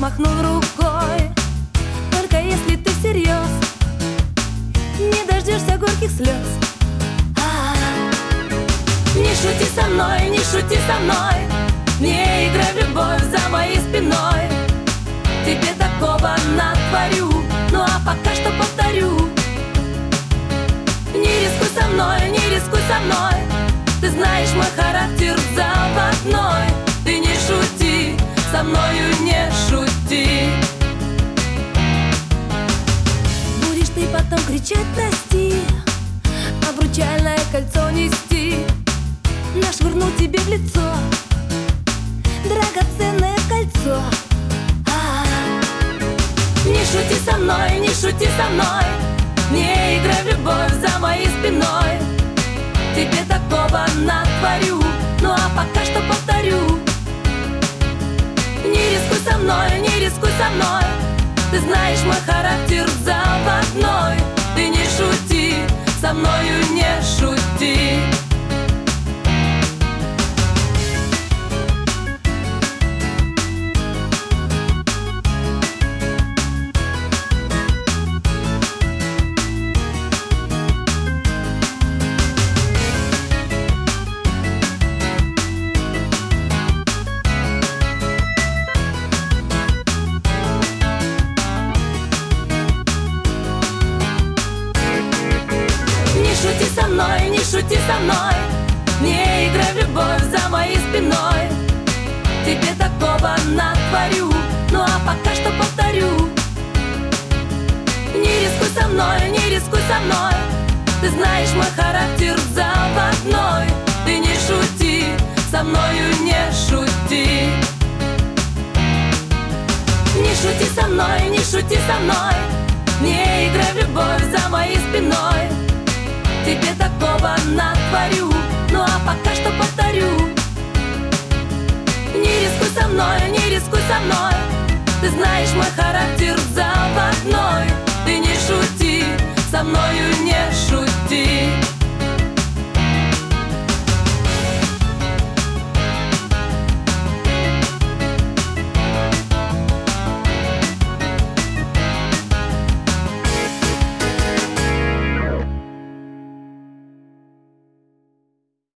махнул рукой. Только если ты всерьез не дождешься горьких слез. Не шути со мной, не шути со мной, не играй в любовь за моей спиной. Тебе такого натворю, ну а пока что повторю: не рискуй со мной, не рискуй со мной. Ты знаешь мой характер заводной. Ты не шути, со мною не шути. Будешь ты потом кричать прости, обручальное кольцо нести, нашвырну тебе в лицо драгоценное кольцо. Не шути со мной, не шути со мной, не играй в любовь за моей спиной. Тебе такого натворю, ну а пока что повторю: не рискуй со мной, не рискуй со мной. Ты знаешь мой характер заводной. Ты не шути, со мною не шути. Не шути со мной, не шути со мной, не играй в любовь за моей спиной. Тебе такого натворю, ну а пока что повторю: не рискуй со мной, не рискуй со мной. Ты знаешь мой характер заводной. Ты не шути, со мною не шути. Не шути со мной, не шути со мной, не играй в любовь за моей спиной. Тебе такого натворю, ну а пока что повторю: не рискуй со мной, не рискуй со мной. Ты знаешь мой характер заводной. Ты не шути, со мною не шути.